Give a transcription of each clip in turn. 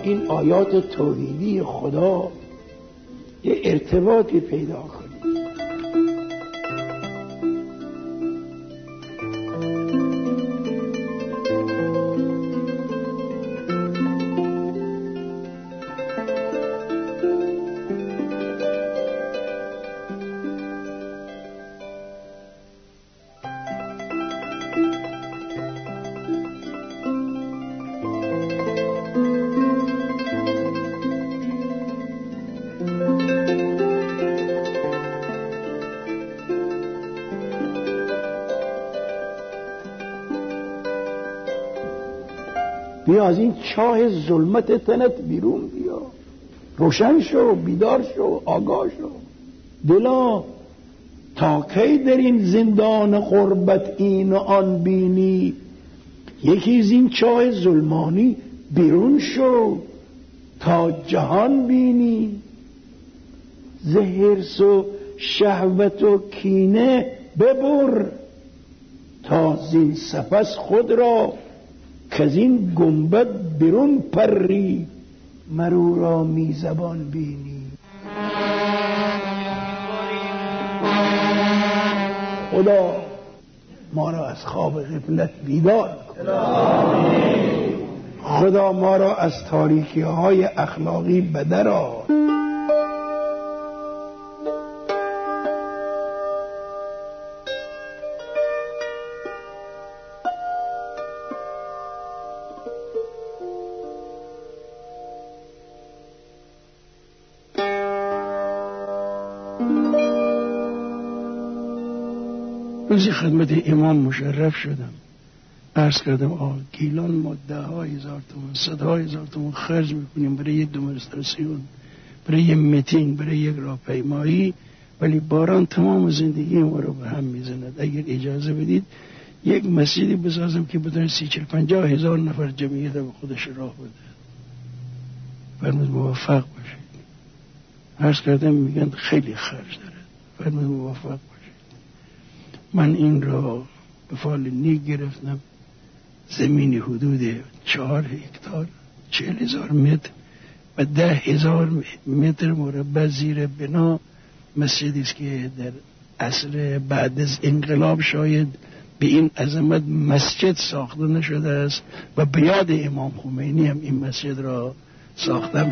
این آیات توحیدی خدا یه ارتباطی پیدا کنیم. بیا از این چاه ظلمت تنت بیرون بیا، روشن شو، بیدار شو، آگاه شو. دلا تا کی در این زندان غربت این و آن بینی؟ یکی از این چاه ظلمانی بیرون شو تا جهان بینی. ز حرص و شهوت و کینه ببر تا زین سپس خود را که از این گنبد بیرون پری مرو را می زبان بینی. خدا ما را از خواب غفلت بیدار کن. خدا ما را از تاریکی های اخلاقی بدر آر. روزی خدمت امام مشرف شدم، عرض کردم آقا گیلان ما 10,000 تومان 100,000 تومان خرج میکنیم برای یه دمونستراسیون، برای یه میتینگ، برای یک راهپیمایی، ولی باران تمام زندگی ما رو به هم میزند. اگر اجازه بدید یک مسجدی بسازم که بتونه 30-50,000 نفر جمعیت به خودش راه بده. فرمود موفق باشید. عرض کردم میگن خیلی خرج داره. فرمود موفق باشید. من این را به فال گرفتم. زمین حدود 4 هکتار 40,000 متر و 10,000 متر مربع زیر بنا مسجدی است که در عصر بعد از انقلاب شاید به این عظمت مسجد ساخته نشده است و به یاد امام خمینی هم این مسجد را ساختم.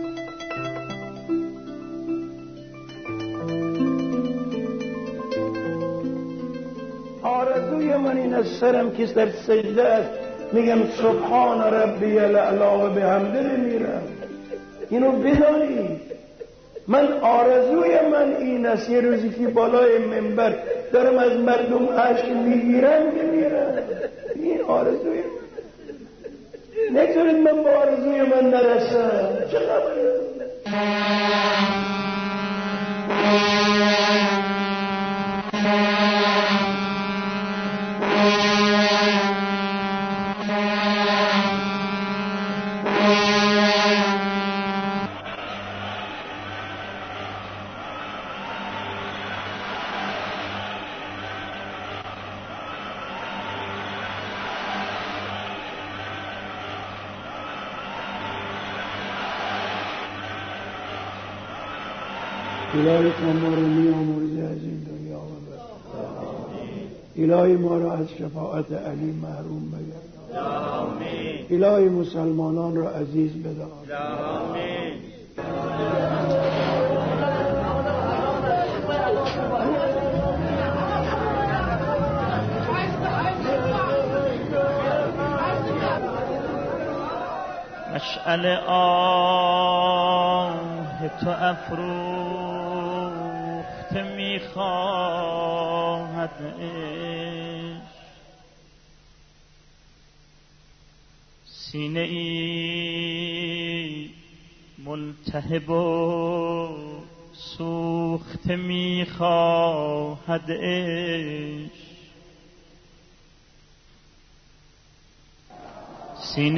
آرزوی من این از سرم که در سجده است میگم سبحان ربی الاعلی و بحمده بمیرم. اینو بدانید. من آرزوی من این است یه روزی که بالای منبر دارم از مردم اشک میگیرم بمیرم. این آرزوی من. نگذارید من با آرزوی من نرسم. چه خبره؟ الهی تو ما رو می‌آمرزی از این دنیا و بعد. الهی ما را از شفاعت علی محروم مگر. الهی مسلمانان را عزیز بدار. مشعل آه تو افروخته میخواهد عشق، سینه ای ملتهب و سوخته میخواهد عشق، سینه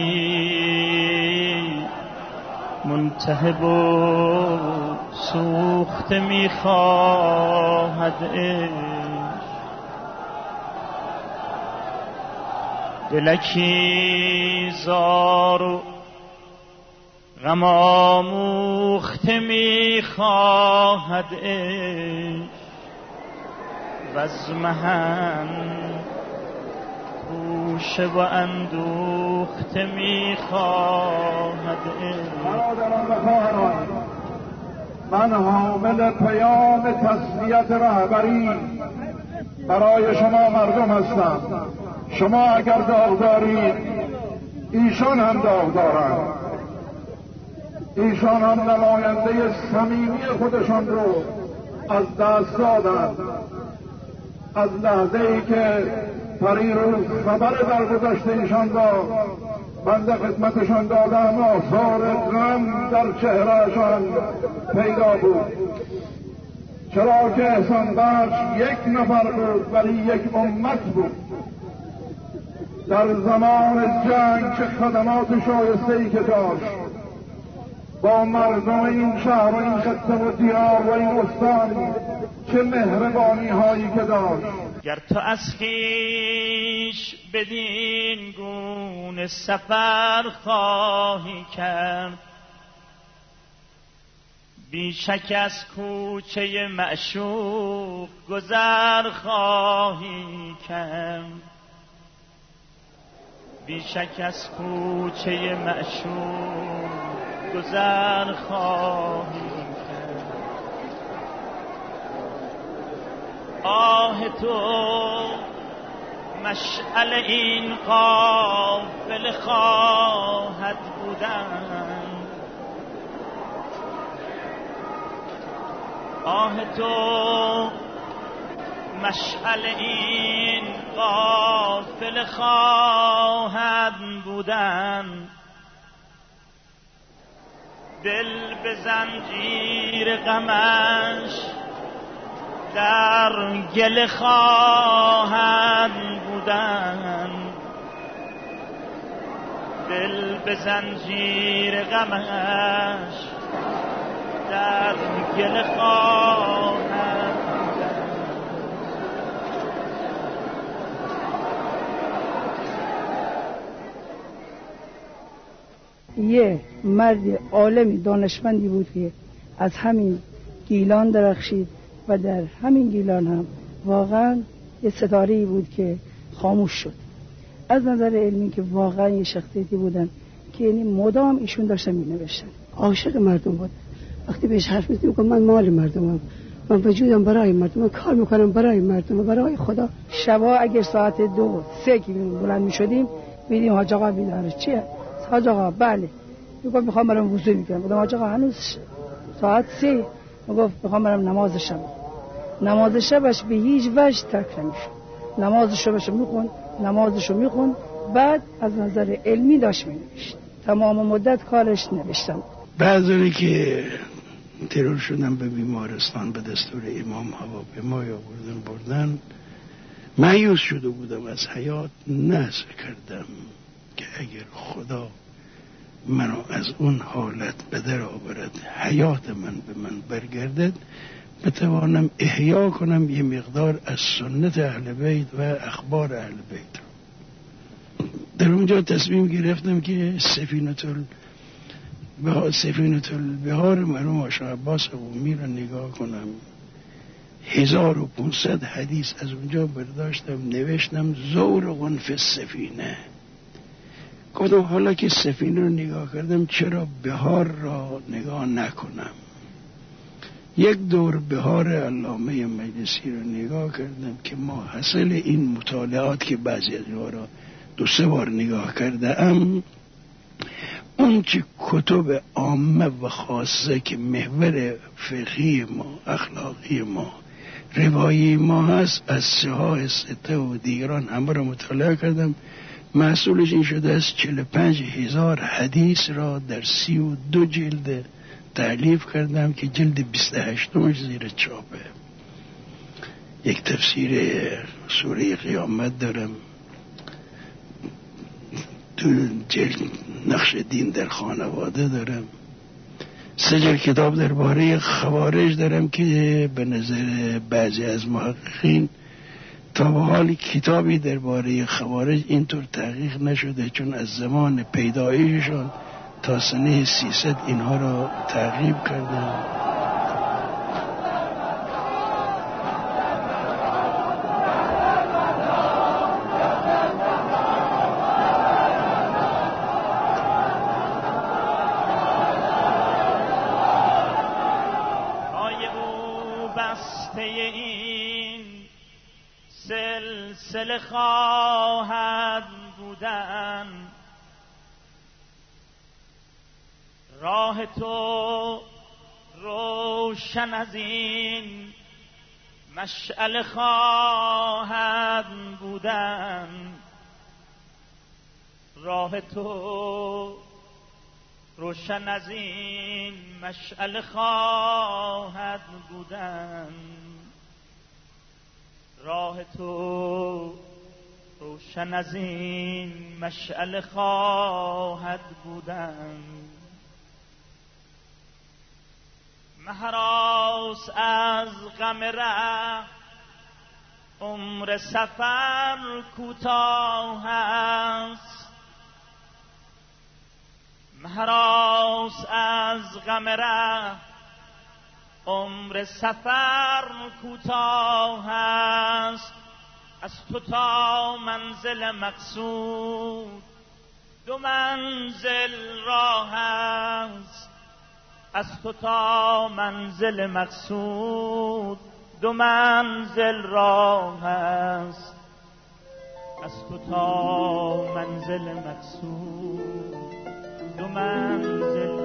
ای ملتهب و سوخته میخواهد عشق، دلکی زار و غم آموخته میخواهد عشق وز محن کوشه و اندوخته میخواهد عشق. برادران و خواهران، من حامل پیام تسلیت رهبری برای شما مردم هستم. شما اگر داغ دارید، ایشان هم داغ دارند. ایشان هم نماینده صمیمی خودشان رو از دست دادند. از لحظه ای که پریروز خبر درگذشت ایشان را بنده خدمتشان دادم، آثار غم در چهرهشان پیدا بود. چرا که احسان بخش یک نفر بود ولی یک امت بود. در زمان جنگ چه خدمات شایسته‌ای که داشت با مردم این شهر و این خطه و دیار و این استان، چه مهربانی هایی که داشت. گر تو از خویش بدین گونه سفر خواهی کرد، بیشک از کوچه معشوق گذر خواهی کرد. بیشک از کوچه معشوق گذر خواهی کرد. آه تو مشعل این قافله خواهد بودن، آه تو مشعل این قافله خواهد بودن. دل به زنجیر غمش در گل خواهد بودن. دل به زنجیر غمش در گل خواهد بودن. یه مرد عالمی دانشمندی بود که از همین گیلان درخشید و در همین گیلان هم واقعا یه ستاره‌ای بود که خاموش شد. از نظر علمی که واقعا یه شخصیتی بودن که یعنی مدام ایشون داشتن می‌نوشتن. عاشق مردم بود. وقتی بهش حرف می‌زدیم میگفت من مال مردمم، من وجودم برای مردم، من کار میکنم برای مردم و برای خدا. شبا اگر ساعت 2-3 که بلند میشدیم میدیم حاج آقا بیداره. چیه؟ حاج آقا بله. میگفت میخوام برم وضو بگیرم. گفتم حاج آقا هنوز ساعت 3. میگفت میخوام برم نماز شب. نماز شبش به هیچ وجه ترک نمیشد. نماز شبش نمازشو میخون. بعد از نظر علمی داشت مینوشت. تمام مدت کارش نوشتم. بعضی که ترور شدن به بیمارستان به دستور امام هواپیمای بردن، مایوس شده بودم از حیات. نذر کردم که اگر خدا منو از اون حالت به در آورد، حیات من به من برگردد، بتوانم احیا کنم یه مقدار از سنت اهل بیت و اخبار اهل بیت. در اونجا تصمیم گرفتم که سفینه البحار مرحوم آقا عباس قمی رو نگاه کنم. 1500 حدیث از اونجا برداشتم، نوشتم زورق فی السفینه. گفتم حالا که سفینه رو نگاه کردم چرا بحار را نگاه نکنم. یک دور بحار علامه مجلسی رو نگاه کردم که ما حاصل این مطالعات که بعضی از اینها را 2-3 بار نگاه کردم، اون چه کتب عامه و خاصه که محور فقهی ما، اخلاقی ما، روایی ما هست، از صحاح سته و دیگران همه را مطالعه کردم. محصولش این شده است 45,000 حدیث را در 32 جلد تألیف کردم که جلد 28 زیر چاپه. یک تفسیر سوره قیامت دارم، تو جلد نقش دین در خانواده دارم، 3 جلد کتاب درباره خوارج دارم که به نظر بعضی از محققین تا به حال کتابی درباره خوارج اینطور تحقیق نشده، چون از زمان پیدایششون تا سنه 300 اینها را تعقیب کردم. سلسله خواهد بودن، راه تو روشن از این مشعل خواهد بودن، راه تو روشن از این مشعل خواهد بودن، راه تو روشن از این مشعل خواهد بودن. مهراس از غم ره عمر سفر کوتاه است، مهراس از غم ره عمر سفر کوتاه است، از تو تا منزل مقصود 2 منزل راه است، از تو تا منزل مقصود 2 منزل راه است، از تو تا منزل مقصود 2 منزل